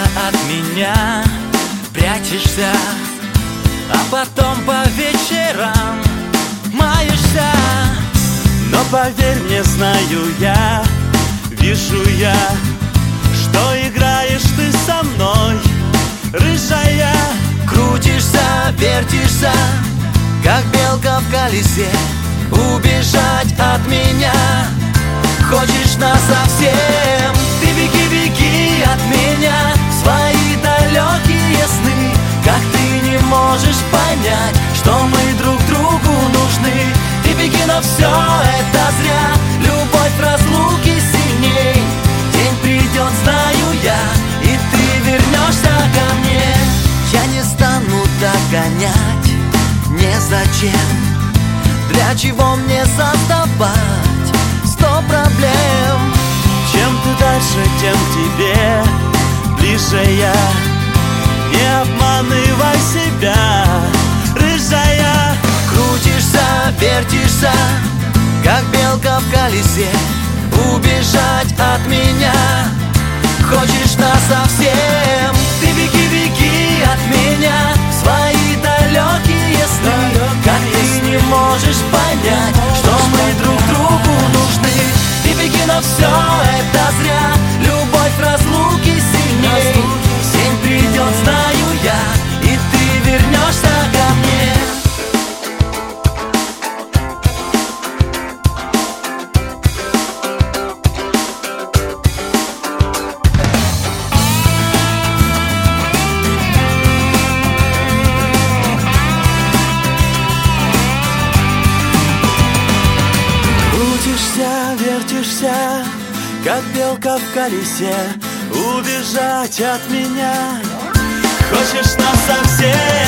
от меня, прячешься, а потом по вечерам маешься. Но поверь мне, знаю я, вижу я, что играешь ты со мной, рыжая. Крутишься, вертишься, как белка в колесе, убежать от меня хочешь насовсем. Ты беги, беги от меня в свои далекие сны. Как ты не можешь понять, что мы друг другу нужны? Ты беги, но все это зря, любовь в разлуке сильней. День придет, знаю я, и ты вернешься ко мне. Я не стану догонять, незачем. Для чего мне создавать 100 проблем? Чем ты дальше, тем тебе ближе я. Не обманывай себя, рыжая. Крутишься, вертишься, как белка в колесе, убежать от меня хочешь насовсем. Ты беги, беги от меня в свои далекие сны. Как ты не можешь понять, что мы друг другу нужны? Ты беги, но все это зря, любовь в разлуке сильней. День придет, знаю я, и ты вернешься ко мне. Крутишься, вертишься, как белка в колесе, убежать от меня хочешь насовсем.